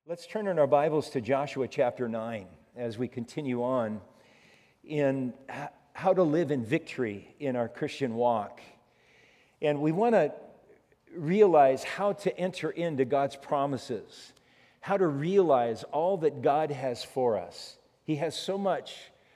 Let's turn in our Bibles to Joshua chapter 9 as we continue on in how to live in victory in our Christian walk. And we want to realize how to enter into God's promises, how to realize all that God has for us. He has so much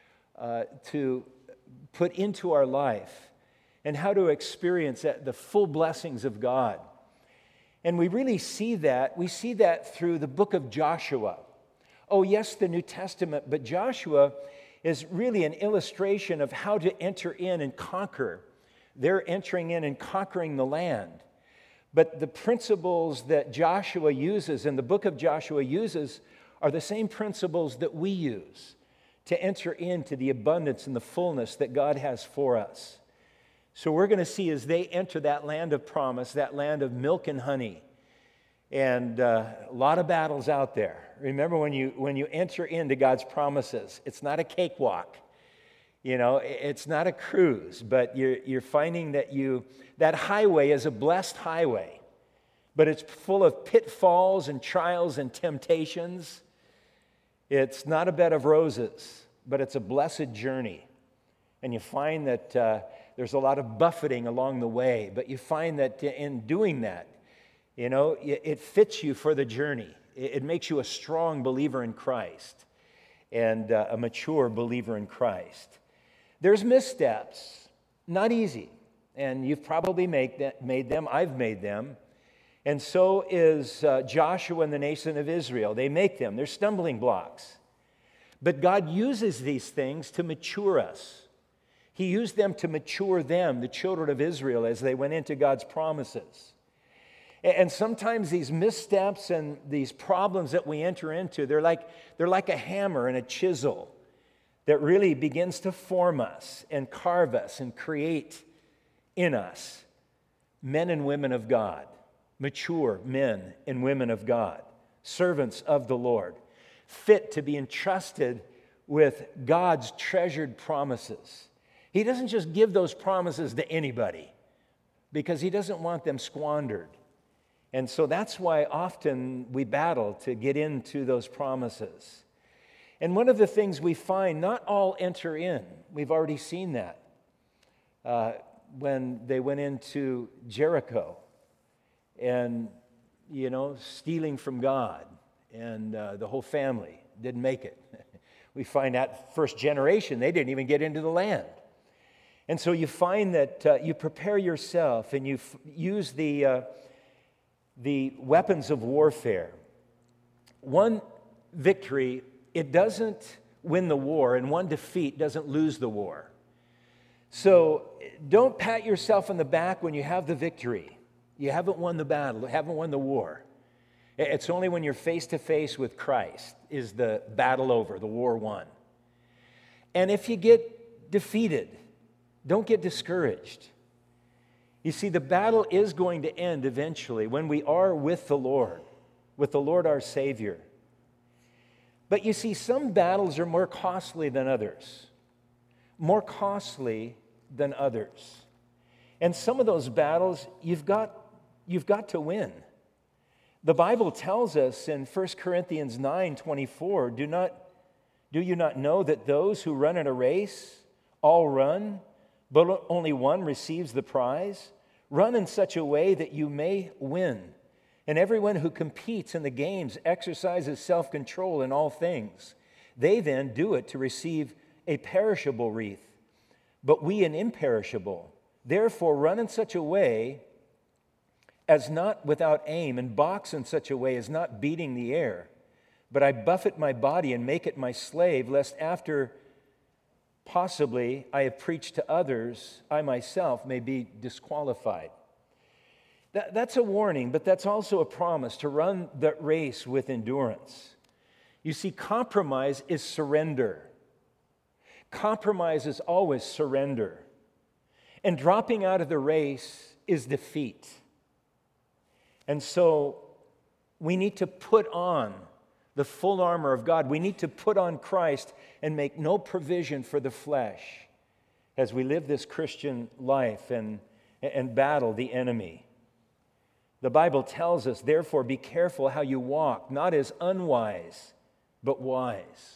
to put into our life, and how to experience the full blessings of God. And we really see that. We see that through the book of Joshua. Oh, yes, the New Testament, but Joshua is really an illustration of how to enter in and conquer. They're entering in and conquering the land. But the principles that Joshua uses and the book of Joshua uses are the same principles that we use to enter into the abundance and the fullness that God has for us. So we're going to see as they enter that land of promise, that land of milk and honey, and a lot of battles out there. Remember, when you enter into God's promises, it's not a cakewalk. You know, it's not a cruise, but you're finding that highway is a blessed highway, but it's full of pitfalls and trials and temptations. It's not a bed of roses, but it's a blessed journey. And you find that there's a lot of buffeting along the way, but you find that in doing that, you know, it fits you for the journey. It makes you a strong believer in Christ and a mature believer in Christ. There's missteps, not easy, and you've probably made them. I've made them, and so is Joshua and the nation of Israel. They make them. They're stumbling blocks, but God uses these things to mature us. He used them to mature them, the children of Israel, as they went into God's promises. And sometimes these missteps and these problems that we enter into, they're like a hammer and a chisel that really begins to form us and carve us and create in us men and women of God, mature men and women of God, servants of the Lord, fit to be entrusted with God's treasured promises. He doesn't just give those promises to anybody because he doesn't want them squandered. And so that's why often we battle to get into those promises. And one of the things we find, not all enter in. We've already seen that when they went into Jericho and, you know, stealing from God, and the whole family didn't make it. We find that first generation, they didn't even get into the land. And so you find that you prepare yourself and you use the weapons of warfare. One victory, it doesn't win the war, and one defeat doesn't lose the war. So don't pat yourself on the back when you have the victory. You haven't won the battle, you haven't won the war. It's only when you're face to face with Christ is the battle over, the war won. And if you get defeated, don't get discouraged. You see, the battle is going to end eventually when we are with the Lord our Savior. But you see, some battles are more costly than others. More costly than others. And some of those battles you've got to win. The Bible tells us in 1 Corinthians 9:24, do you not know that those who run in a race all run, but only one receives the prize? Run in such a way that you may win. And everyone who competes in the games exercises self-control in all things. They then do it to receive a perishable wreath, but we an imperishable. Therefore, run in such a way as not without aim, and box in such a way as not beating the air. But I buffet my body and make it my slave, lest after possibly I have preached to others, I myself may be disqualified. That's a warning, but that's also a promise to run the race with endurance. You see, compromise is surrender. Compromise is always surrender. And dropping out of the race is defeat. And so we need to put on the full armor of God. We need to put on Christ and make no provision for the flesh as we live this Christian life and battle the enemy. The Bible tells us, therefore, be careful how you walk, not as unwise, but wise.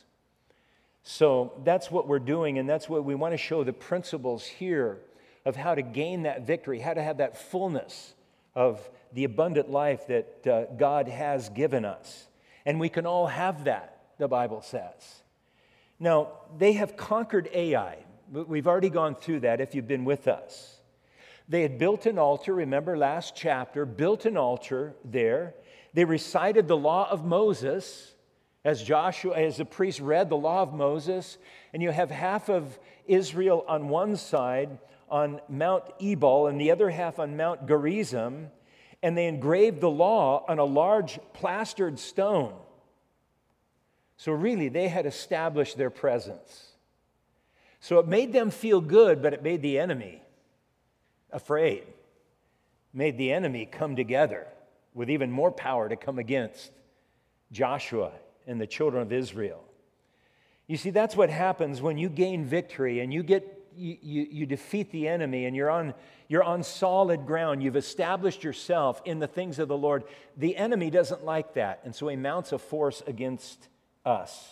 So that's what we're doing, and that's what we want to show the principles here of how to gain that victory, how to have that fullness of the abundant life that God has given us. And we can all have that, the Bible says. Now, they have conquered Ai. We've already gone through that if you've been with us. They had built an altar, remember last chapter, built an altar there. They recited the law of Moses as the priest read the law of Moses, and you have half of Israel on one side on Mount Ebal and the other half on Mount Gerizim, and they engraved the law on a large plastered stone. So really, they had established their presence. So it made them feel good, but it made the enemy afraid. It made the enemy come together with even more power to come against Joshua and the children of Israel. You see, that's what happens when you gain victory and you defeat the enemy and you're on solid ground. You've established yourself in the things of the Lord. The enemy doesn't like that, and so he mounts a force against us.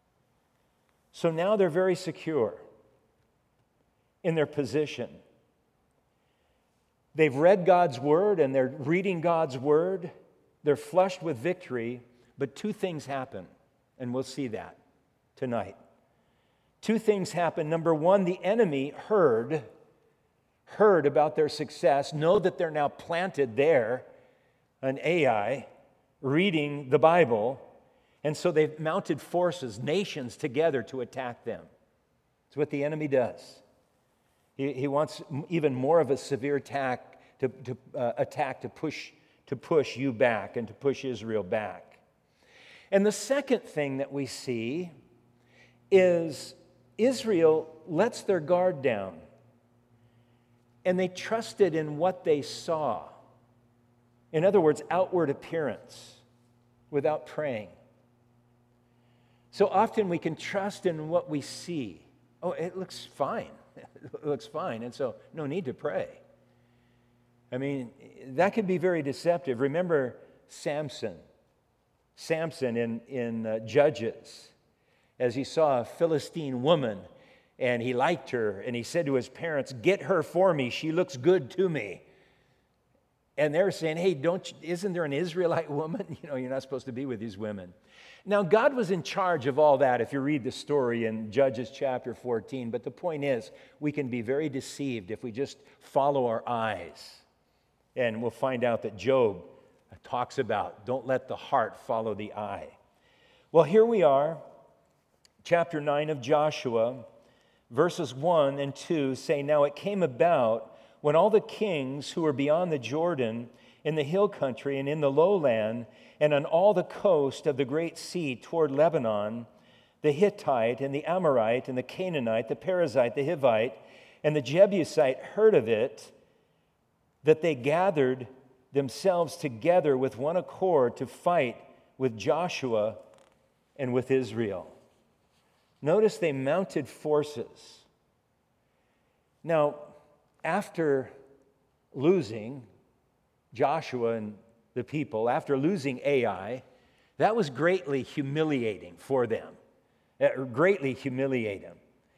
So now they're very secure in their position. They've read God's word and they're reading God's word. They're flushed with victory, but two things happen, and we'll see that tonight. Two things happen. Number one, the enemy heard about their success, know that they're now planted there, an Ai, reading the Bible, and so they've mounted forces, nations together to attack them. It's what the enemy does. He wants even more of a severe attack to push you back and to push Israel back. And the second thing that we see is Israel lets their guard down, and they trusted in what they saw. In other words, outward appearance, without praying. So often we can trust in what we see. Oh, it looks fine. It looks fine, and so no need to pray. I mean, that can be very deceptive. Remember Samson in Judges, as he saw a Philistine woman, and he liked her, and he said to his parents, "Get her for me, she looks good to me." And they're saying, "Hey, isn't there an Israelite woman? You're not supposed to be with these women." Now, God was in charge of all that if you read the story in Judges chapter 14. But the point is, we can be very deceived if we just follow our eyes. And we'll find out that Job talks about, don't let the heart follow the eye. Well, here we are, chapter 9 of Joshua, verses 1 and 2 say, "Now it came about when all the kings who were beyond the Jordan, in the hill country and in the lowland, and on all the coast of the great sea toward Lebanon, the Hittite and the Amorite and the Canaanite, the Perizzite, the Hivite, and the Jebusite heard of it, that they gathered themselves together with one accord to fight with Joshua and with Israel." Notice they mounted forces. Now, after losing Joshua and the people, after losing Ai, that was greatly humiliating for them. Greatly humiliating.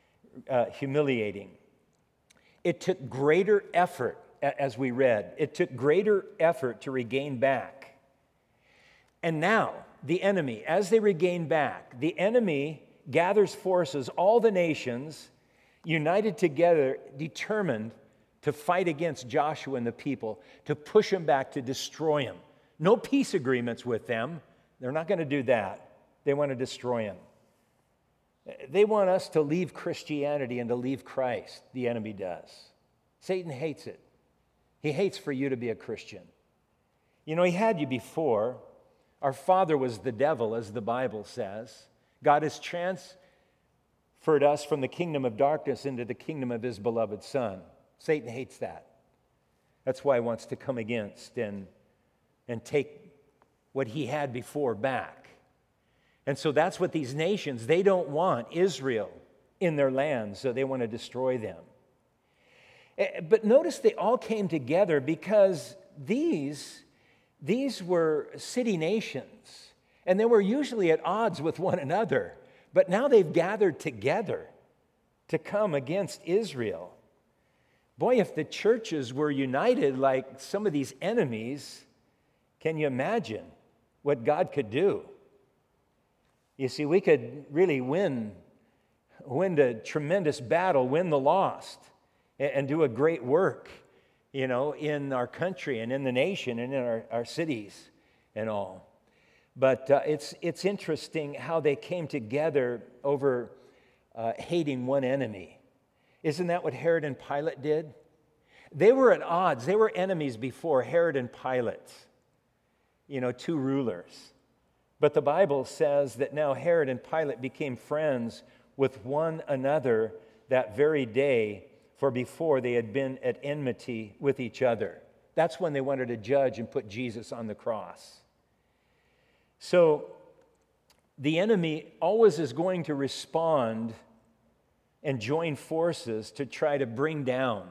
It took greater effort, as we read, it took greater effort to regain back. And now, the enemy, as they regain back, the enemy gathers forces, all the nations, united together, determined to fight against Joshua and the people, to push them back, to destroy them. No peace agreements with them. They're not going to do that. They want to destroy them. They want us to leave Christianity and to leave Christ, the enemy does. Satan hates it. He hates for you to be a Christian. He had you before. Our father was the devil, as the Bible says. God has transferred us from the kingdom of darkness into the kingdom of his beloved Son. Satan hates that. That's why he wants to come against and take what he had before back. And so that's what these nations, they don't want Israel in their land, so they want to destroy them. But notice they all came together because these these were city nations, and they were usually at odds with one another. But now they've gathered together to come against Israel. Boy, if the churches were united like some of these enemies, can you imagine what God could do? You see, we could really win a tremendous battle, win the lost, and do a great work, in our country and in the nation and in our cities and all. But it's interesting how they came together over hating one enemy. Isn't that what Herod and Pilate did? They were at odds. They were enemies before, Herod and Pilate, two rulers. But the Bible says that now Herod and Pilate became friends with one another that very day, for before they had been at enmity with each other. That's when they wanted to judge and put Jesus on the cross. So the enemy always is going to respond and join forces to try to bring down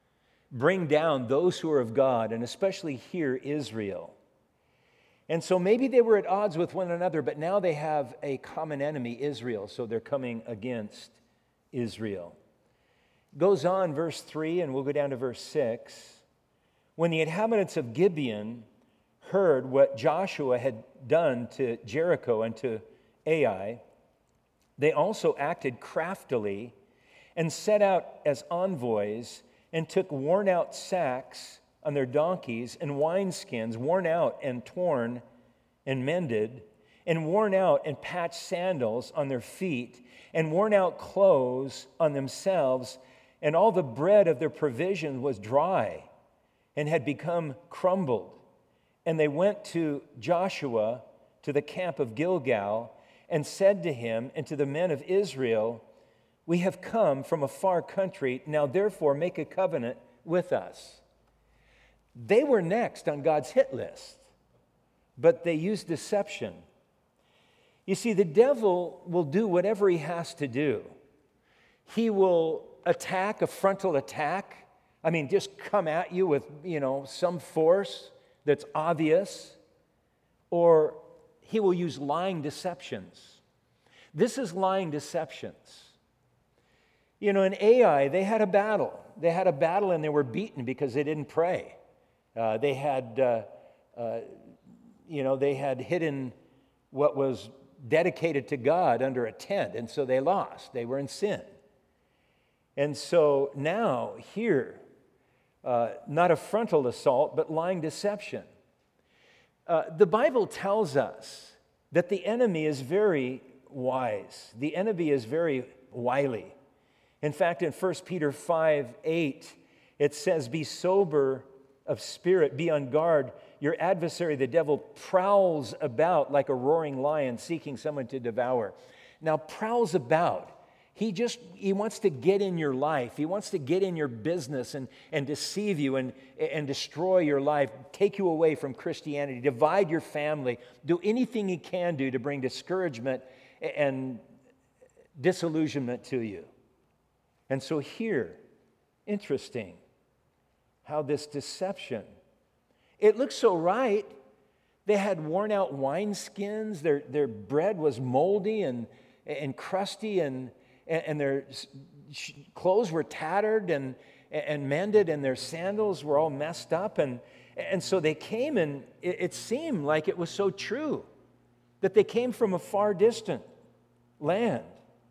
those who are of God, and especially here, Israel. And so maybe they were at odds with one another, but now they have a common enemy, Israel, so they're coming against Israel. Goes on, verse 3, and we'll go down to verse 6. When the inhabitants of Gibeon heard what Joshua had done to Jericho and to Ai, they also acted craftily and set out as envoys and took worn-out sacks on their donkeys and wineskins, worn out and torn and mended, and worn out and patched sandals on their feet, and worn out clothes on themselves, and all the bread of their provision was dry and had become crumbled. And they went to Joshua to the camp of Gilgal and said to him and to the men of Israel, "We have come from a far country, now therefore make a covenant with us." They were next on God's hit list, but they used deception. You see, the devil will do whatever he has to do. He will attack, a frontal attack. I mean, just come at you with, some force that's obvious. Or he will use lying deceptions. This is lying deceptions. In Ai, they had a battle. They had a battle and they were beaten because they didn't pray. They had hidden what was dedicated to God under a tent, and so they lost. They were in sin. And so now, here, not a frontal assault, but lying deception. The Bible tells us that the enemy is very wise. The enemy is very wily. In fact, in 1 Peter 5:8, it says, "Be sober of spirit, be on guard. Your adversary, the devil, prowls about like a roaring lion seeking someone to devour." Now, prowls about. He wants to get in your life. He wants to get in your business and deceive you and destroy your life, take you away from Christianity, divide your family, do anything he can do to bring discouragement and disillusionment to you. And so here, interesting how this deception, it looks so right. They had worn out wineskins. Their bread was moldy and crusty, and their clothes were tattered and mended, and their sandals were all messed up. And so they came, and it seemed like it was so true that they came from a far distant land.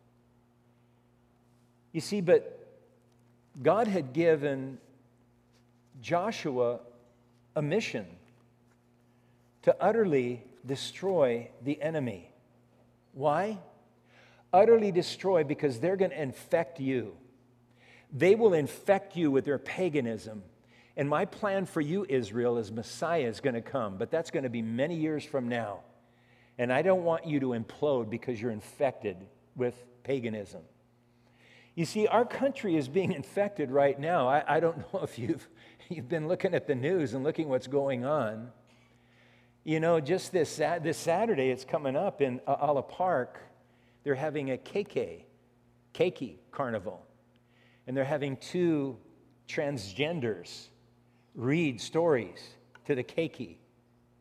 You see, but God had given Joshua a mission to utterly destroy the enemy. Why? Utterly destroy, because they're going to infect you. They will infect you with their paganism. And my plan for you, Israel, is Messiah is going to come, but that's going to be many years from now. And I don't want you to implode because you're infected with paganism. You see, our country is being infected right now. I don't know if you've been looking at the news and looking what's going on. Just this Saturday, it's coming up in Ala Park. They're having a keiki carnival. And they're having 2 transgenders read stories to the keiki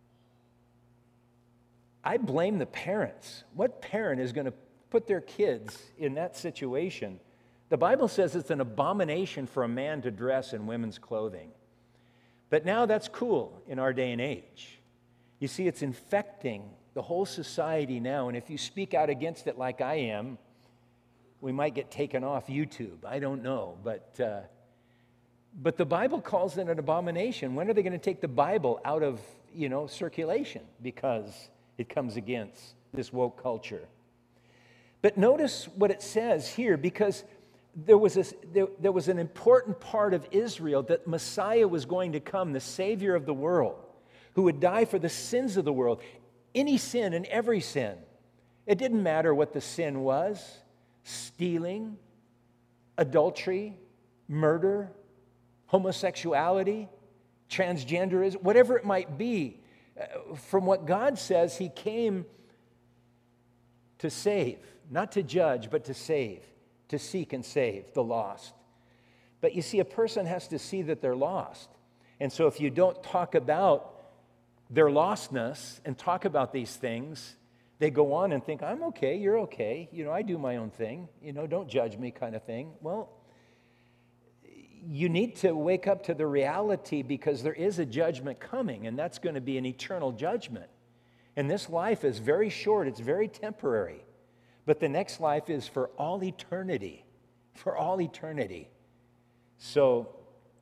I blame the parents. What parent is going to put their kids in that situation? The Bible says it's an abomination for a man to dress in women's clothing. But now that's cool in our day and age. You see, it's infecting the whole society now, and if you speak out against it like I am, we might get taken off YouTube. I don't know, but the Bible calls it an abomination. When are they going to take the Bible out of, circulation? Because it comes against this woke culture. But notice what it says here, because there was an important part of Israel that Messiah was going to come, the Savior of the world, who would die for the sins of the world, any sin and every sin. It didn't matter what the sin was: stealing, adultery, murder, homosexuality, transgenderism, whatever it might be. From what God says, He came to save, not to judge, but to save, to seek and save the lost. But you see, a person has to see that they're lost. And so if you don't talk about their lostness and talk about these things, they go on and think, I'm okay, you're okay, I do my own thing, don't judge me kind of thing. Well, you need to wake up to the reality, because there is a judgment coming, and that's going to be an eternal judgment. And this life is very short, it's very temporary. But the next life is for all eternity, for all eternity. So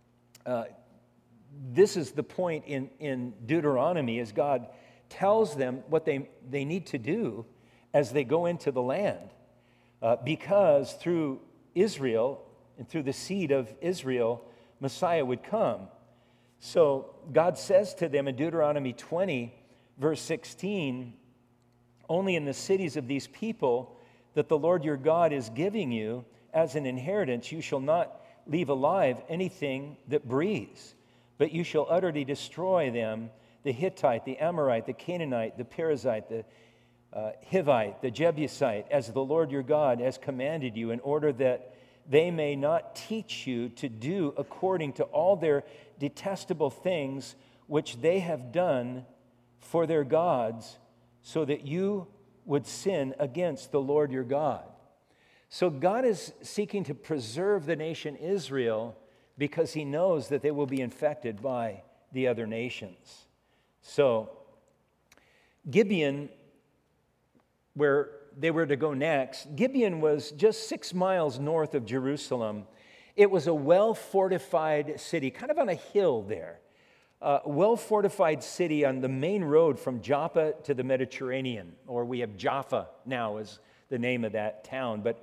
this is the point in Deuteronomy, as God tells them what they need to do as they go into the land. Because through Israel and through the seed of Israel, Messiah would come. So God says to them in Deuteronomy 20, verse 16, only in the cities of these people that the Lord your God is giving you as an inheritance, you shall not leave alive anything that breathes, but you shall utterly destroy them, the Hittite, the Amorite, the Canaanite, the Perizzite, the Hivite, the Jebusite, as the Lord your God has commanded you, in order that they may not teach you to do according to all their detestable things which they have done for their gods, so that you would sin against the Lord your God. So God is seeking to preserve the nation Israel, because He knows that they will be infected by the other nations. So Gibeon, where they were to go next, Gibeon was just 6 miles north of Jerusalem. It was a well-fortified city, kind of on a hill there. Well-fortified city on the main road from Joppa to the Mediterranean, or we have Jaffa now is the name of that town. But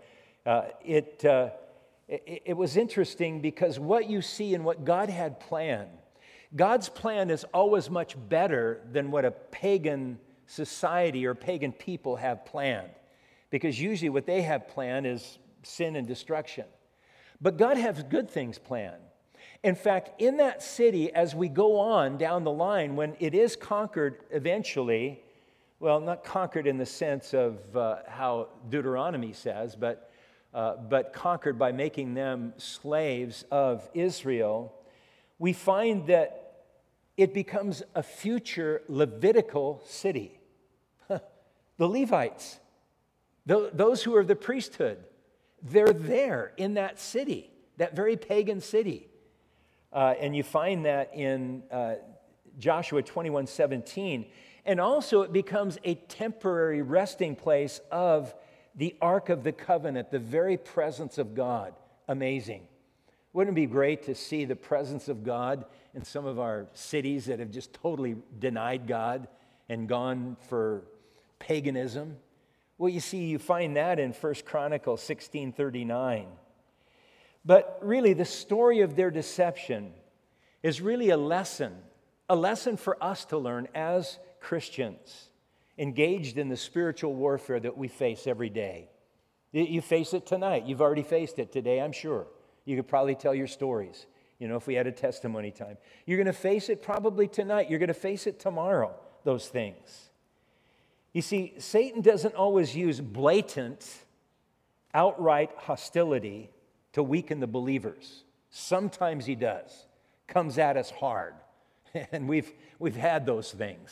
it was interesting, because what you see and what God had planned, God's plan is always much better than what a pagan society or pagan people have planned, because usually what they have planned is sin and destruction. But God has good things planned. In fact, in that city, as we go on down the line, when it is conquered eventually, well, not conquered in the sense of how Deuteronomy says, but conquered by making them slaves of Israel, we find that it becomes a future Levitical city. The Levites, those who are the priesthood, they're there in that city, that very pagan city. And you find that in Joshua 21:17. And also it becomes a temporary resting place of the Ark of the Covenant, the very presence of God. Amazing. Wouldn't it be great to see the presence of God in some of our cities that have just totally denied God and gone for paganism? Well, you see, you find that in 1 Chronicles 16:39. But really, the story of their deception is really a lesson for us to learn as Christians engaged in the spiritual warfare that we face every day. You face it tonight. You've already faced it today, I'm sure. You could probably tell your stories, if we had a testimony time. You're going to face it probably tonight. You're going to face it tomorrow, those things. You see, Satan doesn't always use blatant, outright hostility to weaken the believers. Sometimes he does. Comes at us hard. And we've had those things.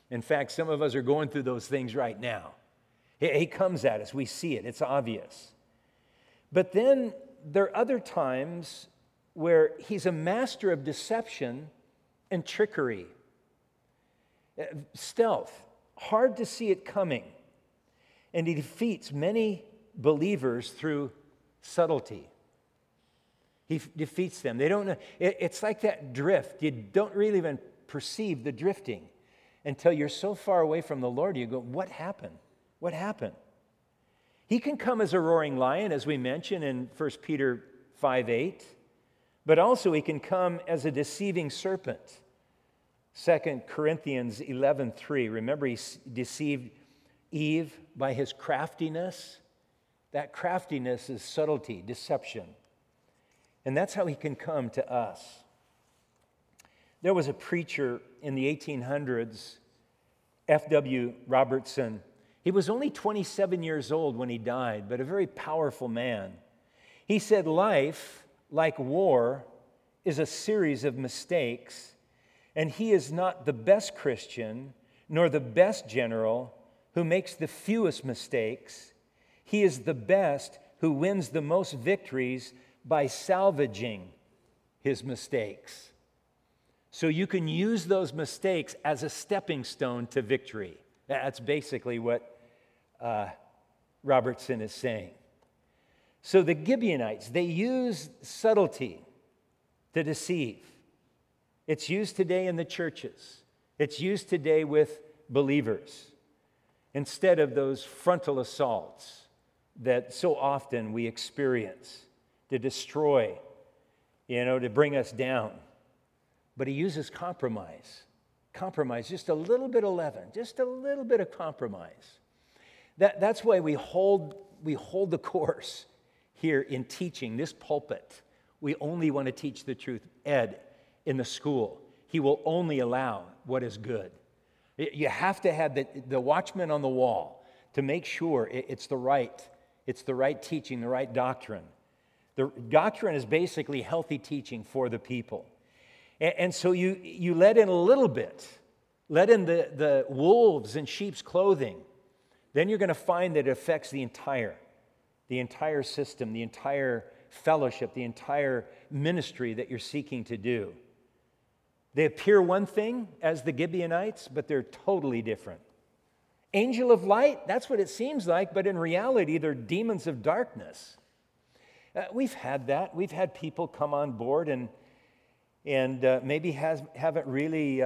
In fact, some of us are going through those things right now. He comes at us. We see it. It's obvious. But then there are other times where he's a master of deception and trickery. Stealth. Hard to see it coming. And he defeats many believers through subtlety. He defeats them. They don't know. It's like that drift. You don't really even perceive the drifting until you're so far away from the Lord. You go, what happened? What happened? He can come as a roaring lion, as we mentioned in 1 Peter 5:8, but also he can come as a deceiving serpent. 2 Corinthians 11:3. Remember, he deceived Eve by his craftiness. That craftiness is subtlety, deception. And that's how he can come to us. There was a preacher in the 1800s, F.W. Robertson. He was only 27 years old when he died, but a very powerful man. He said, life, like war, is a series of mistakes, and he is not the best Christian, nor the best general who makes the fewest mistakes. He is the best who wins the most victories by salvaging his mistakes. So you can use those mistakes as a stepping stone to victory. That's basically what Robertson is saying. So the Gibeonites, they use subtlety to deceive. It's used today in the churches. It's used today with believers instead of those frontal assaults that so often we experience to destroy, to bring us down. But he uses compromise. Compromise, just a little bit of leaven, just a little bit of compromise. That's why we hold the course here in teaching this pulpit. We only want to teach the truth. Ed, in the school, he will only allow what is good. You have to have the watchman on the wall to make sure it's the right teaching, the right doctrine. The doctrine is basically healthy teaching for the people. And so you let in a little bit, let in the wolves in sheep's clothing. Then you're going to find that it affects the entire system, the entire fellowship, the entire ministry that you're seeking to do. They appear one thing as the Gibeonites, but they're totally different. Angel of light, that's what it seems like, but in reality, they're demons of darkness. We've had that. We've had people come on board and maybe haven't really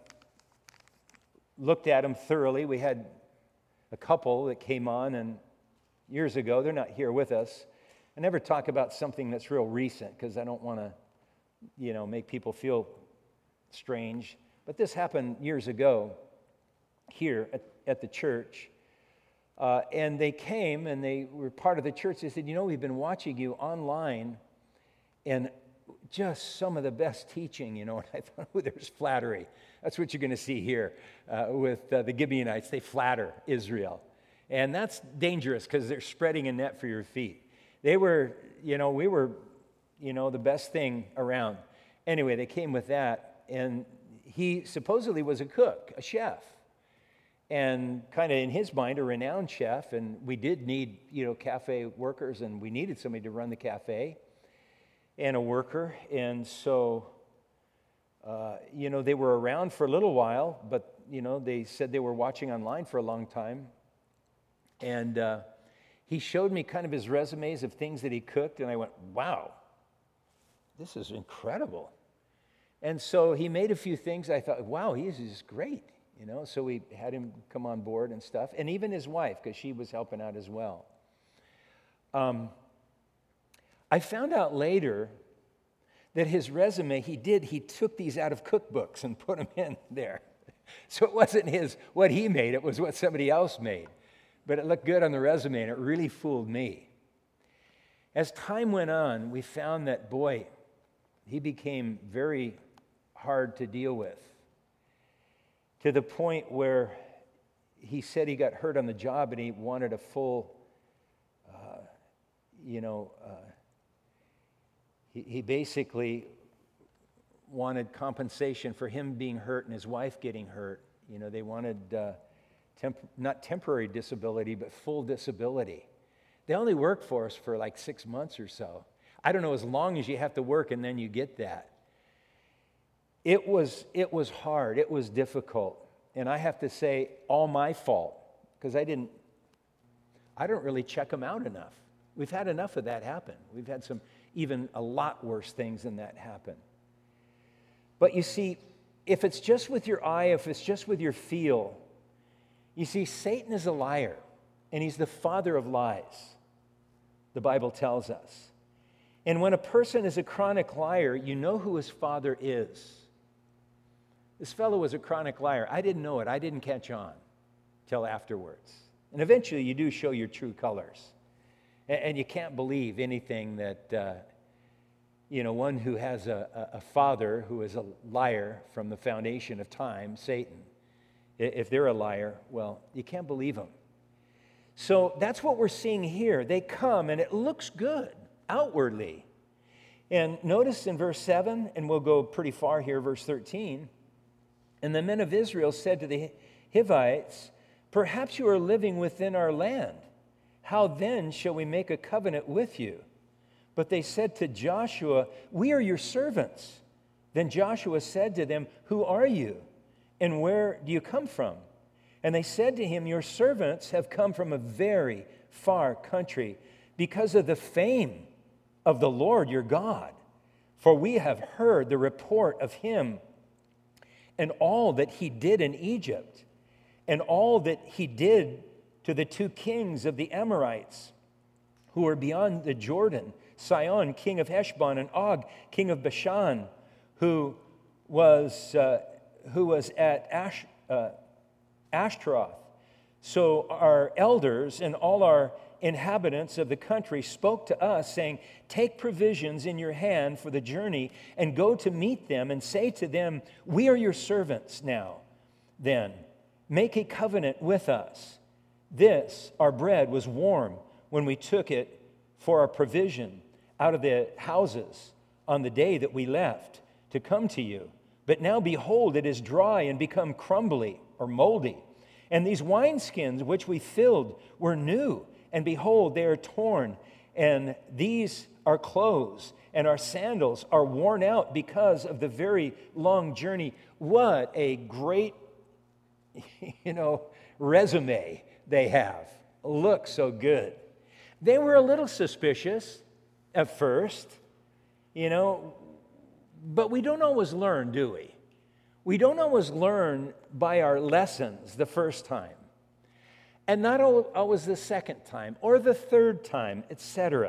looked at them thoroughly. We had a couple that came on and years ago. They're not here with us. I never talk about something that's real recent because I don't want to, make people feel strange. But this happened years ago here at the church. And they came and they were part of the church. They said, we've been watching you online and just some of the best teaching, And I thought, there's flattery. That's what you're going to see here with the Gibeonites. They flatter Israel. And that's dangerous because they're spreading a net for your feet. They were, we were, the best thing around. Anyway, they came with that. And he supposedly was a cook, a chef. And kind of in his mind, a renowned chef. And we did need, cafe workers, and we needed somebody to run the cafe and a worker. And so, they were around for a little while, but, they said they were watching online for a long time. And he showed me kind of his resumes of things that he cooked, and I went, wow, this is incredible. And so he made a few things. I thought, wow, he's just great. So we had him come on board and stuff, and even his wife, because she was helping out as well. I found out later that his resume, he took these out of cookbooks and put them in there. So it wasn't what he made, it was what somebody else made. But it looked good on the resume, and it really fooled me. As time went on, we found that, boy, he became very hard to deal with, to the point where he said he got hurt on the job and he wanted a full, he basically wanted compensation for him being hurt and his wife getting hurt. You know, they wanted not temporary disability, but full disability. They only worked for us for like 6 months or so. I don't know, as long as you have to work and then you get that. It was hard. It was difficult. And I have to say, all my fault, because I don't really check them out enough. We've had enough of that happen. We've had some even a lot worse things than that happen. But you see, if it's just with your eye, if it's just with your feel, you see, Satan is a liar, and he's the father of lies, the Bible tells us. And when a person is a chronic liar, you know who his father is. This fellow was a chronic liar. I didn't know it. I didn't catch on till afterwards. And eventually you do show your true colors. And you can't believe anything that, one who has a father who is a liar from the foundation of time, Satan. If they're a liar, well, you can't believe them. So that's what we're seeing here. They come and it looks good outwardly. And notice in verse 7, and we'll go pretty far here, verse 13. And the men of Israel said to the Hivites, "Perhaps you are living within our land. How then shall we make a covenant with you?" But they said to Joshua, "We are your servants." Then Joshua said to them, "Who are you, and where do you come from?" And they said to him, "Your servants have come from a very far country because of the fame of the Lord your God. For we have heard the report of him and all that he did in Egypt, and all that he did to the 2 kings of the Amorites who were beyond the Jordan, Sihon, king of Heshbon, and Og, king of Bashan, who was at Ashtaroth. So our elders and all our inhabitants of the country spoke to us, saying, 'Take provisions in your hand for the journey and go to meet them and say to them, we are your servants now. Then make a covenant with us. This, our bread, was warm when we took it for our provision out of the houses on the day that we left to come to you. But now behold, it is dry and become crumbly or moldy. And these wineskins which we filled were new, and behold, they are torn, and these our clothes and our sandals are worn out because of the very long journey.'" What a great, resume they have. Looks so good. They were a little suspicious at first, but we don't always learn, do we? We don't always learn by our lessons the first time. And not always the second time or the third time, etc.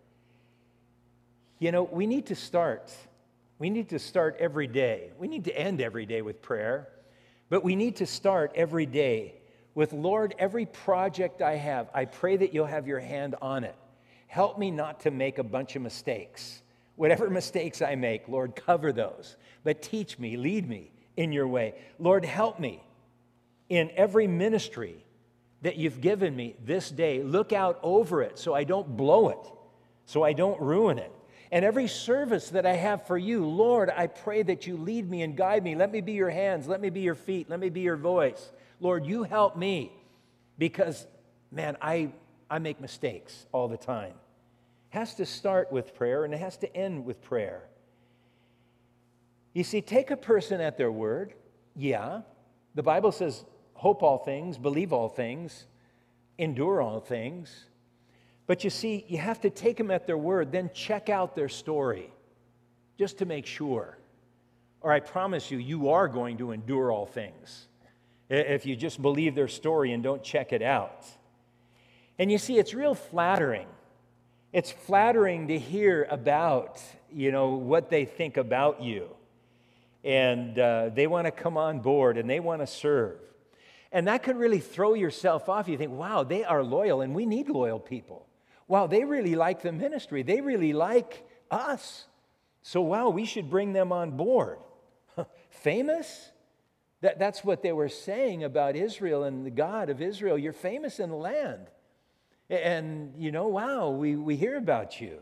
We need to start. We need to start every day. We need to end every day with prayer. But we need to start every day with, "Lord, every project I have, I pray that you'll have your hand on it. Help me not to make a bunch of mistakes. Whatever mistakes I make, Lord, cover those. But teach me, lead me in your way. Lord, help me in every ministry that you've given me this day. Look out over it so I don't blow it, so I don't ruin it. And every service that I have for you, Lord, I pray that you lead me and guide me. Let me be your hands. Let me be your feet. Let me be your voice. Lord, you help me because, man, I make mistakes all the time." It has to start with prayer and it has to end with prayer. You see, take a person at their word. Yeah, the Bible says, hope all things, believe all things, endure all things. But you see, you have to take them at their word, then check out their story just to make sure. Or I promise you, you are going to endure all things if you just believe their story and don't check it out. And you see, it's real flattering. It's flattering to hear about, what they think about you. And they want to come on board and they want to serve. And that could really throw yourself off. You think, wow, they are loyal, and we need loyal people. Wow, they really like the ministry. They really like us. So, wow, we should bring them on board. Famous? That's what they were saying about Israel and the God of Israel. You're famous in the land. And, wow, we hear about you.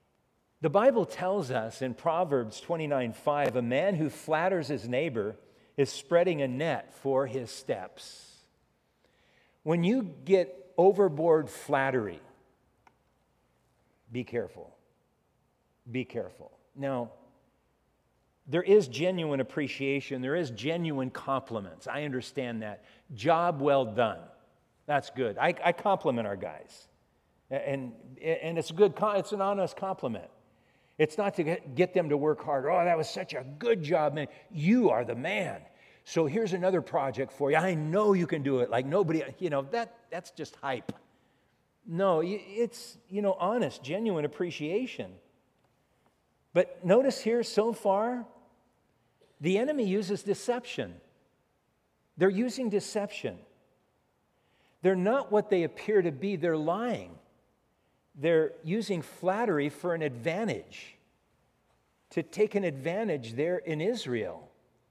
The Bible tells us in Proverbs 29:5, a man who flatters his neighbor is spreading a net for his steps. When you get overboard flattery, be careful. Be careful. Now, there is genuine appreciation. There is genuine compliments. I understand that. Job well done. That's good. I compliment our guys. And it's a good, it's an honest compliment. It's not to get them to work harder. Oh, that was such a good job, man. You are the man. So here's another project for you. I know you can do it like nobody, that's just hype. No, it's, honest, genuine appreciation. But notice here so far, the enemy uses deception. They're using deception. They're not what they appear to be. They're lying. They're using flattery for an advantage, to take an advantage there in Israel.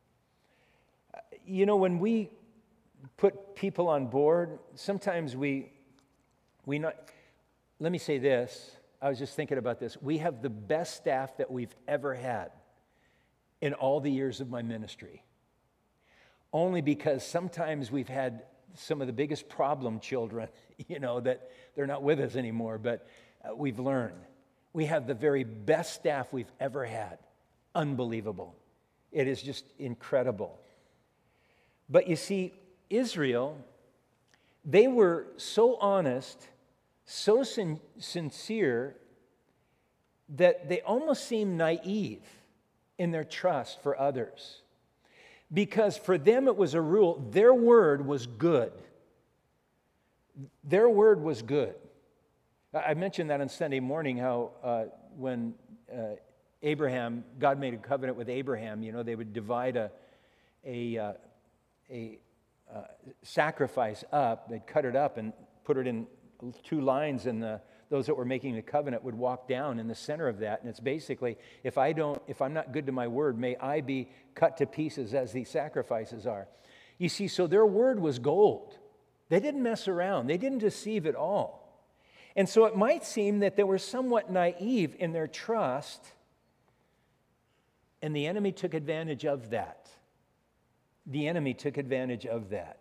When we put people on board, sometimes we not. Let me say this. I was just thinking about this. We have the best staff that we've ever had in all the years of my ministry. Only because sometimes we've had some of the biggest problem children, that they're not with us anymore, but we've learned. We have the very best staff we've ever had. Unbelievable. It is just incredible. But you see, Israel, they were so honest, so sincere, that they almost seemed naive in their trust for others. Because for them it was a rule, their word was good. Their word was good. I mentioned that on Sunday morning, how when Abraham, God made a covenant with Abraham, they would divide a sacrifice up. They'd cut it up and put it in two lines, and those that were making the covenant would walk down in the center of that. And it's basically, if I'm not good to my word, may I be cut to pieces as these sacrifices are. You see, so their word was gold. They didn't mess around. They didn't deceive at all. And so it might seem that they were somewhat naive in their trust, and the enemy took advantage of that. The enemy took advantage of that.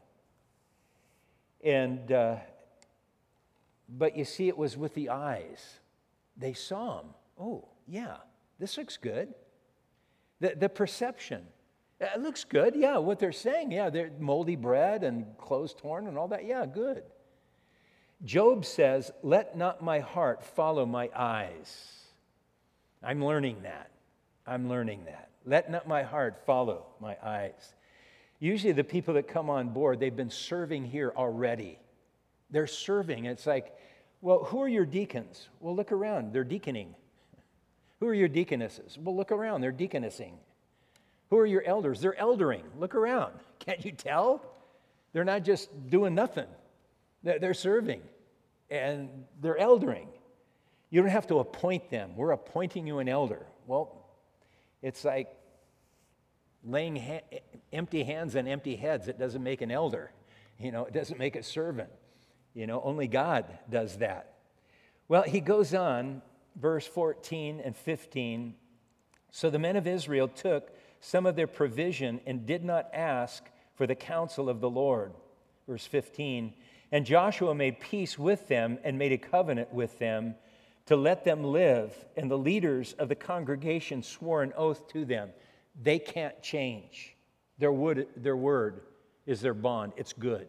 And but you see, it was with the eyes. They saw him. Oh, yeah, this looks good. The perception. It looks good. Yeah, what they're saying. Yeah, they're moldy bread and clothes torn and all that. Yeah, good. Job says, let not my heart follow my eyes. I'm learning that. Let not my heart follow my eyes. Usually the people that come on board, they've been serving here already. They're serving. It's like, well, who are your deacons? Well, look around. They're deaconing. Who are your deaconesses? Well, look around. They're deaconessing. Who are your elders? They're eldering. Look around. Can't you tell? They're not just doing nothing. They're serving. And they're eldering. You don't have to appoint them. We're appointing you an elder. Well, it's like laying empty hands on empty heads. It doesn't make an elder. It doesn't make a servant. Only God does that. Well, he goes on, verse 14 and 15. So the men of Israel took some of their provision and did not ask for the counsel of the Lord. Verse 15. And Joshua made peace with them and made a covenant with them to let them live. And the leaders of the congregation swore an oath to them. They can't change. Their word is their bond. It's good.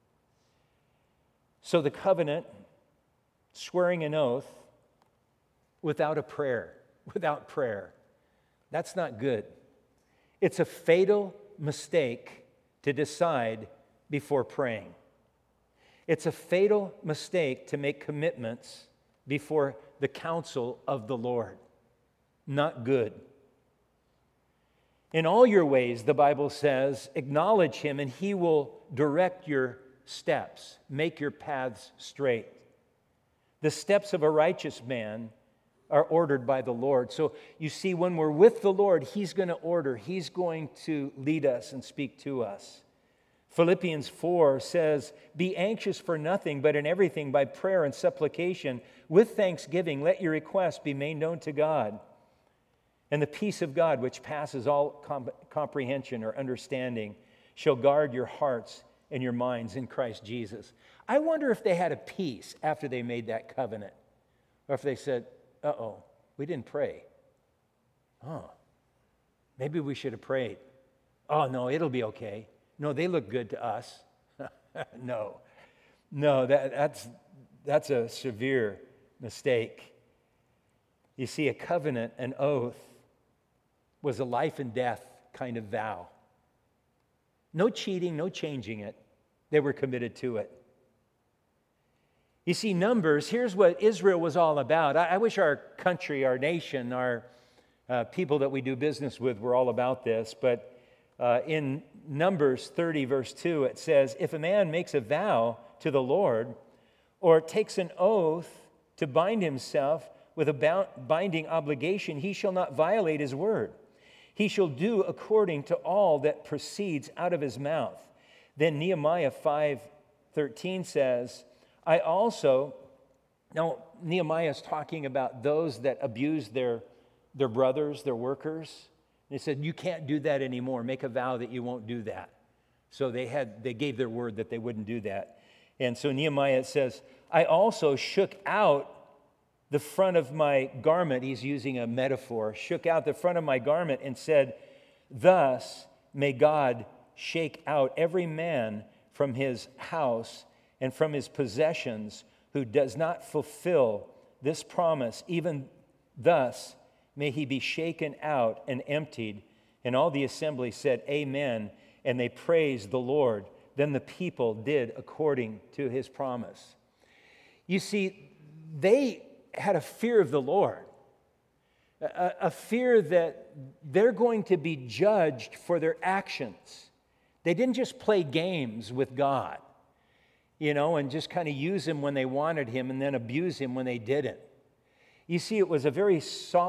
So the covenant, swearing an oath without prayer, that's not good. It's a fatal mistake to decide before praying. It's a fatal mistake to make commitments before the counsel of the Lord. Not good. In all your ways, the Bible says, acknowledge him and he will direct your steps, make your paths straight. The steps of a righteous man are ordered by the Lord. So you see, when we're with the Lord, he's going to order. He's going to lead us and speak to us. Philippians 4 says, be anxious for nothing, but in everything by prayer and supplication, with thanksgiving, let your requests be made known to God. And the peace of God, which passes all comprehension or understanding, shall guard your hearts and your minds in Christ Jesus. I wonder if they had a peace after they made that covenant. Or if they said, uh-oh, we didn't pray. Oh, maybe we should have prayed. Oh, no, it'll be okay. No, they look good to us. No, that's a severe mistake. You see, a covenant, an oath, was a life and death kind of vow. No cheating, no changing it. They were committed to it. You see, Numbers, here's what Israel was all about. I wish our country, our nation, our people that we do business with were all about this. But in Numbers 30, verse 2, it says, if a man makes a vow to the Lord or takes an oath to bind himself with a binding obligation, he shall not violate his word. He shall do according to all that proceeds out of his mouth. Then Nehemiah 5:13 says, I also, now Nehemiah is talking about those that abuse their brothers, their workers. And he said, you can't do that anymore. Make a vow that you won't do that. So they gave their word that they wouldn't do that. And so Nehemiah says, I also shook out the front of my garment. He's using a metaphor. Shook out the front of my garment and said, thus may God shake out every man from his house and from his possessions who does not fulfill this promise. Even thus may he be shaken out and emptied. And all the assembly said, Amen. And they praised the Lord. Then the people did according to his promise. You see, they had a fear of the Lord, a fear that they're going to be judged for their actions. They didn't just play games with God, and just kind of use him when they wanted him and then abuse him when they didn't. You see, it was a very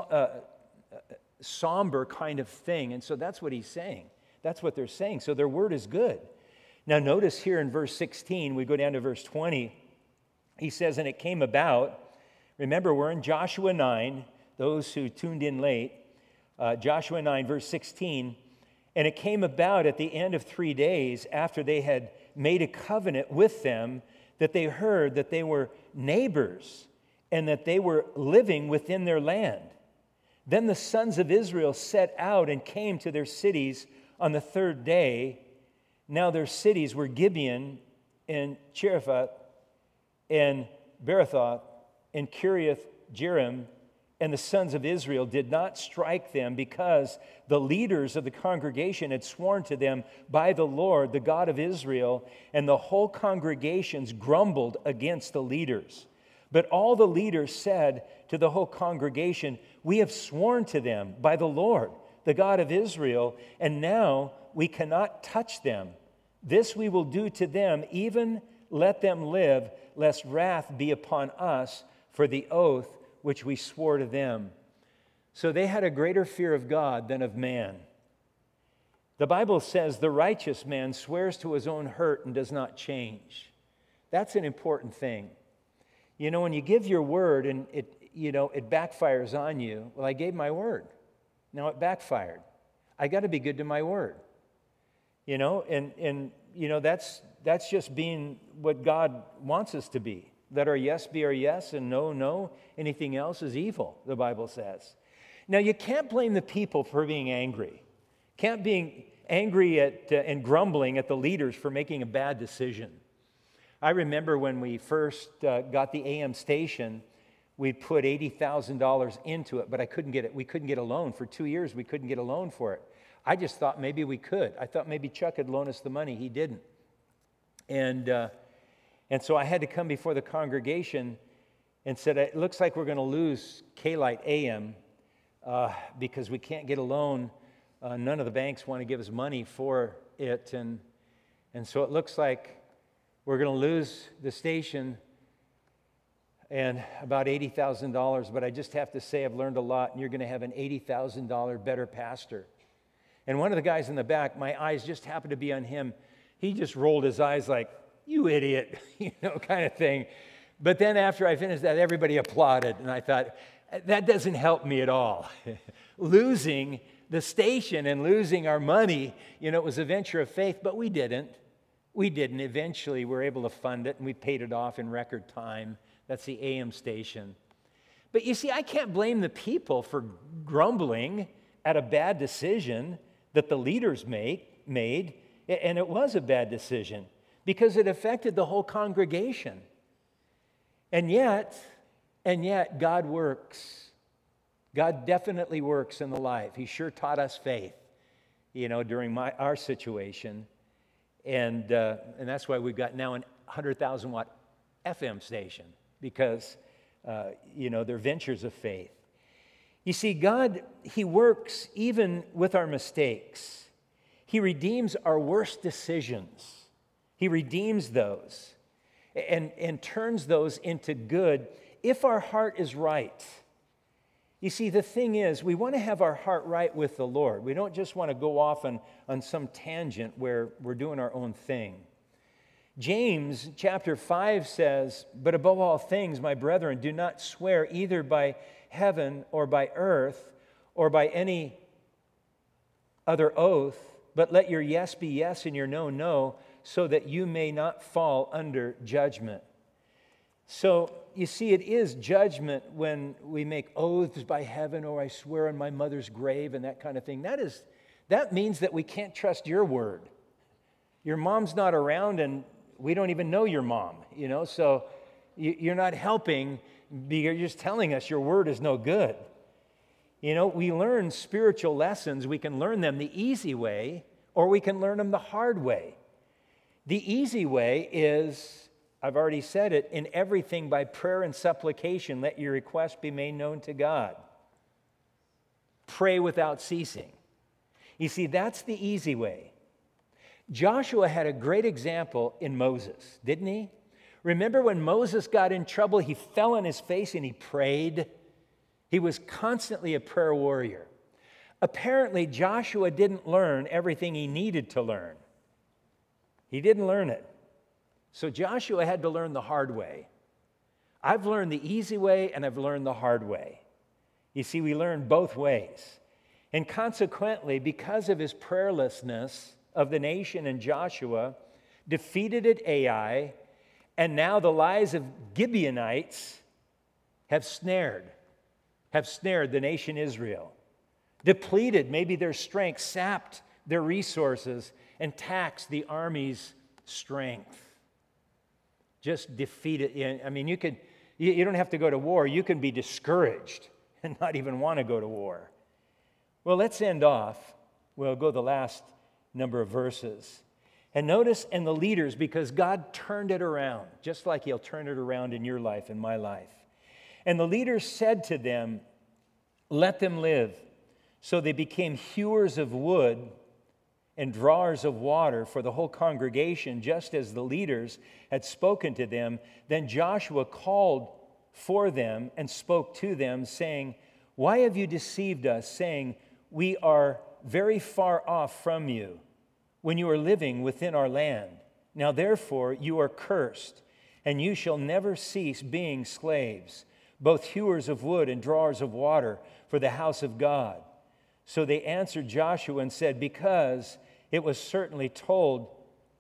somber kind of thing, and so that's what he's saying. That's what they're saying. So their word is good. Now notice here in verse 16, we go down to verse 20, he says, and it came about, remember we're in Joshua 9, those who tuned in late, Joshua 9, verse 16, and it came about at the end of 3 days after they had made a covenant with them that they heard that they were neighbors and that they were living within their land. Then the sons of Israel set out and came to their cities on the third day. Now their cities were Gibeon and Cherephath and Beerothoth and Kiriath Jearim, and the sons of Israel did not strike them because the leaders of the congregation had sworn to them by the Lord, the God of Israel, and the whole congregations grumbled against the leaders. But all the leaders said to the whole congregation, we have sworn to them by the Lord, the God of Israel, and now we cannot touch them. This we will do to them, even let them live, lest wrath be upon us for the oath which we swore to them. So they had a greater fear of God than of man. The Bible says the righteous man swears to his own hurt and does not change. That's an important thing. When you give your word and it backfires on you, well, I gave my word. Now it backfired. I got to be good to my word. That's just being what God wants us to be. Let our yes be our yes and no, no. Anything else is evil, the Bible says. Now, you can't blame the people for being angry. Can't be angry at and grumbling at the leaders for making a bad decision. I remember when we first got the AM station, we put $80,000 into it, but we couldn't get a loan. For 2 years, we couldn't get a loan for it. I just thought maybe we could. I thought maybe Chuck had loaned us the money. He didn't. And so I had to come before the congregation and said, it looks like we're going to lose K-Light AM because we can't get a loan. None of the banks want to give us money for it. And so it looks like we're going to lose the station and about $80,000. But I just have to say I've learned a lot, and you're going to have an $80,000 better pastor. And one of the guys in the back, my eyes just happened to be on him. He just rolled his eyes like, you idiot, kind of thing. But then after I finished that, everybody applauded. And I thought, that doesn't help me at all. Losing the station and losing our money, it was a venture of faith, but we didn't. We didn't. Eventually, we were able to fund it, and we paid it off in record time. That's the AM station. But you see, I can't blame the people for grumbling at a bad decision that the leaders made, and it was a bad decision because it affected the whole congregation. And yet, God works. God definitely works in the life. He sure taught us faith, during our situation. And that's why we've got now a 100,000 watt FM station, because, they're ventures of faith. You see, God, He works even with our mistakes. He redeems our worst decisions. He redeems those and turns those into good if our heart is right. You see, the thing is, we want to have our heart right with the Lord. We don't just want to go off on some tangent where we're doing our own thing. James chapter 5 says, "But above all things, my brethren, do not swear either by heaven or by earth or by any other oath, but let your yes be yes and your no, no, so that you may not fall under judgment." So, you see, it is judgment when we make oaths by heaven, or I swear on my mother's grave, and that kind of thing. That means that we can't trust your word. Your mom's not around, and we don't even know your mom, so you're not helping. You're just telling us your word is no good. We learn spiritual lessons. We can learn them the easy way, or we can learn them the hard way. The easy way is, I've already said it, in everything by prayer and supplication, let your request be made known to God. Pray without ceasing. You see, that's the easy way. Joshua had a great example in Moses, didn't he? Remember when Moses got in trouble, he fell on his face and he prayed. He was constantly a prayer warrior. Apparently, Joshua didn't learn everything he needed to learn. He didn't learn it. So Joshua had to learn the hard way. I've learned the easy way and I've learned the hard way. You see, we learn both ways. And consequently, because of his prayerlessness of the nation and Joshua, defeated at Ai, and now the lies of Gibeonites have snared the nation Israel, depleted maybe their strength, sapped their resources, and taxed the army's strength. Just defeated. I mean, you don't have to go to war. You can be discouraged and not even want to go to war. Well, let's end off. We'll go the last number of verses. And notice, and the leaders, because God turned it around, just like He'll turn it around in your life and my life. And the leaders said to them, "Let them live." So they became hewers of wood and drawers of water for the whole congregation, just as the leaders had spoken to them. Then Joshua called for them and spoke to them, saying, "Why have you deceived us, saying, 'We are very far off from you,' when you are living within our land? Now therefore you are cursed, and you shall never cease being slaves, both hewers of wood and drawers of water for the house of God." So they answered Joshua and said, "Because it was certainly told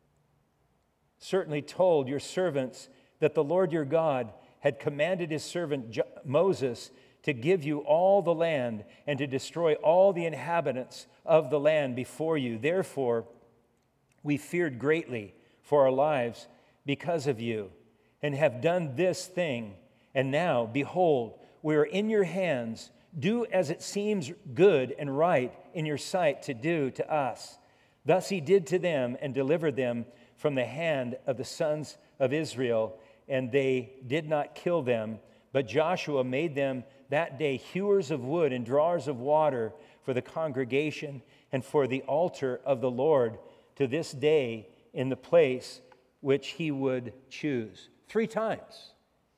your servants that the Lord your God had commanded his servant Moses to give you all the land and to destroy all the inhabitants of the land before you. Therefore, we feared greatly for our lives because of you, and have done this thing. And now, behold, we are in your hands. Do as it seems good and right in your sight to do to us." Thus he did to them and delivered them from the hand of the sons of Israel, and they did not kill them. But Joshua made them that day hewers of wood and drawers of water for the congregation and for the altar of the Lord to this day in the place which he would choose. 3 times.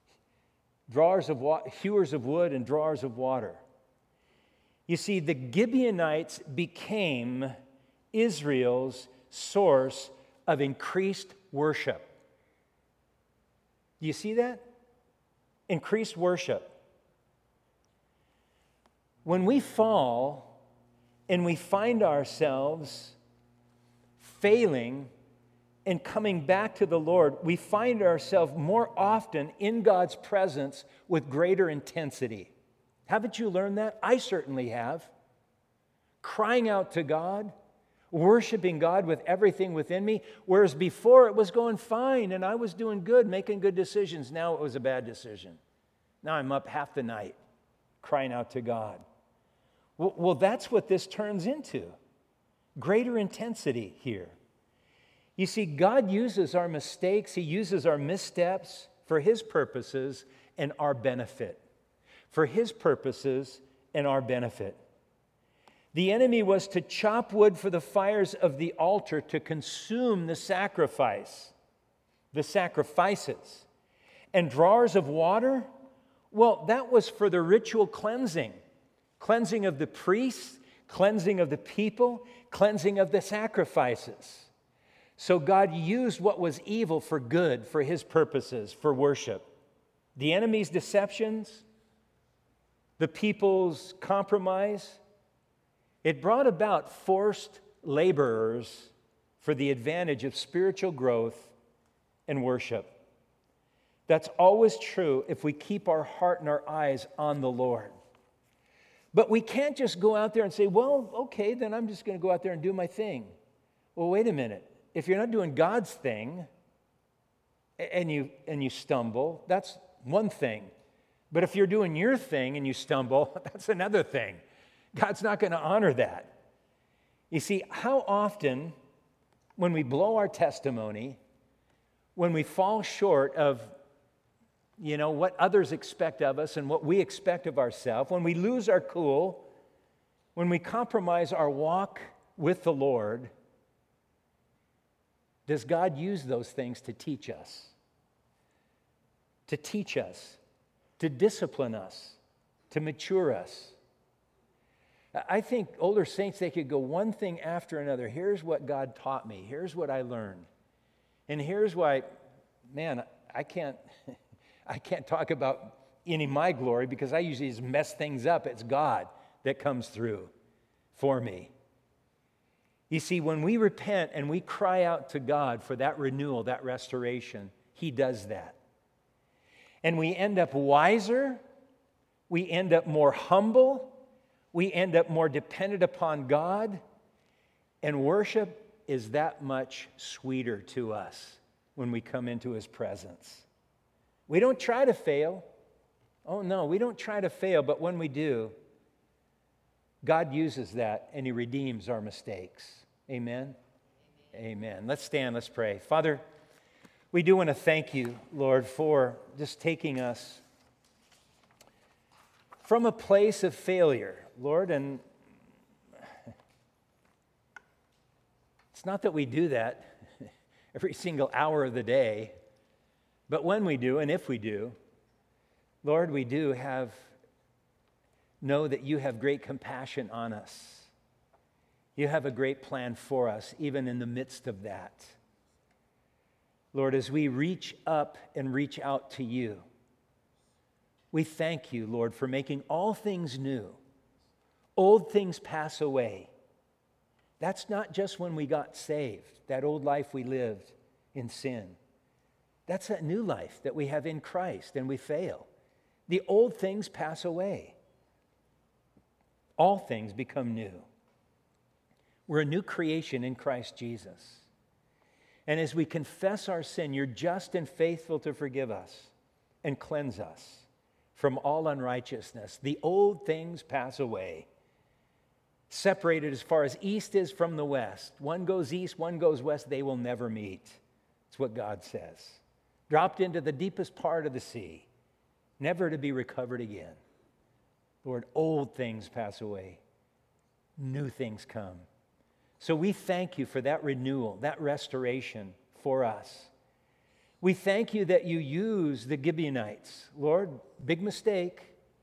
Hewers of wood and drawers of water. You see, the Gibeonites became Israel's source of increased worship. Do you see that? Increased worship. when we fall and we find ourselves failing and coming back to the Lord, we find ourselves more often in God's presence with greater intensity. Haven't you learned that? I certainly have. Crying out to God, worshiping God with everything within me, whereas before it was going fine and I was doing good, making good decisions. Now it was a bad decision. Now I'm up half the night crying out to God. Well, that's what this turns into. Greater intensity here. You see, God uses our mistakes, He uses our missteps for His purposes and our benefit. For His purposes and our benefit. The enemy was to chop wood for the fires of the altar to consume the sacrifices. And drawers of water, well, that was for the ritual cleansing. Cleansing of the priests, cleansing of the people, cleansing of the sacrifices. So God used what was evil for good, for His purposes, for worship. The enemy's deceptions, the people's compromise, it brought about forced laborers for the advantage of spiritual growth and worship. That's always true if we keep our heart and our eyes on the Lord. But we can't just go out there and say, well, okay, then I'm just going to go out there and do my thing. Well, wait a minute. If you're not doing God's thing and you stumble, that's one thing. But if you're doing your thing and you stumble, that's another thing. God's not going to honor that. You see, how often when we blow our testimony, when we fall short of, what others expect of us and what we expect of ourselves, when we lose our cool, when we compromise our walk with the Lord, does God use those things to teach us? To teach us, to discipline us, to mature us? I think older saints, they could go one thing after another. Here's what God taught me. Here's what I learned. And here's why, man, I can't talk about any of my glory because I usually just mess things up. It's God that comes through for me. You see, when we repent and we cry out to God for that renewal, that restoration, He does that. And we end up wiser, we end up more humble, we end up more dependent upon God, and worship is that much sweeter to us when we come into His presence. We don't try to fail. Oh no, we don't try to fail, but when we do, God uses that and He redeems our mistakes. Amen? Amen. Let's stand, let's pray. Father, we do want to thank You, Lord, for just taking us from a place of failure, Lord, and it's not that we do that every single hour of the day, but when we do, and if we do, Lord, we do know that You have great compassion on us. You have a great plan for us, even in the midst of that. Lord, as we reach up and reach out to You, we thank You, Lord, for making all things new. Old things pass away. That's not just when we got saved, that old life we lived in sin. That's that new life that we have in Christ, and we fail. The old things pass away. All things become new. We're a new creation in Christ Jesus. And as we confess our sin, You're just and faithful to forgive us and cleanse us from all unrighteousness. The old things pass away. Separated as far as east is from the west. One goes east, one goes west. They will never meet. That's what God says. Dropped into the deepest part of the sea, never to be recovered again. Lord, old things pass away. New things come. So we thank You for that renewal, that restoration for us. We thank You that You use the Gibeonites. Lord, big mistake,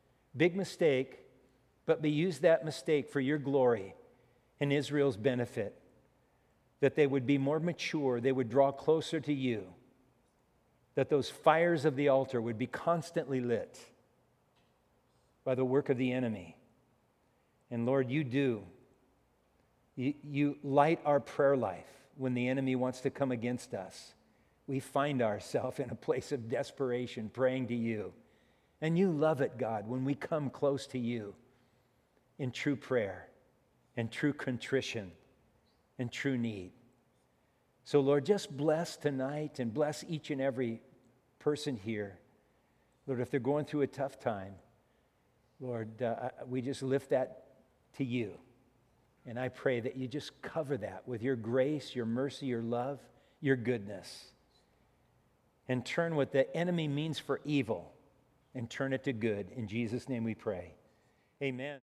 but we use that mistake for Your glory and Israel's benefit, that they would be more mature, they would draw closer to You, that those fires of the altar would be constantly lit by the work of the enemy. And Lord, you do. You light our prayer life when the enemy wants to come against us. We find ourselves in a place of desperation praying to you. And you love it, God, when we come close to you in true prayer and true contrition and true need. So, Lord, just bless tonight and bless each and every person here. Lord, if they're going through a tough time, Lord, we just lift that to you. And I pray that you just cover that with your grace, your mercy, your love, your goodness. And turn what the enemy means for evil and turn it to good. In Jesus' name we pray. Amen.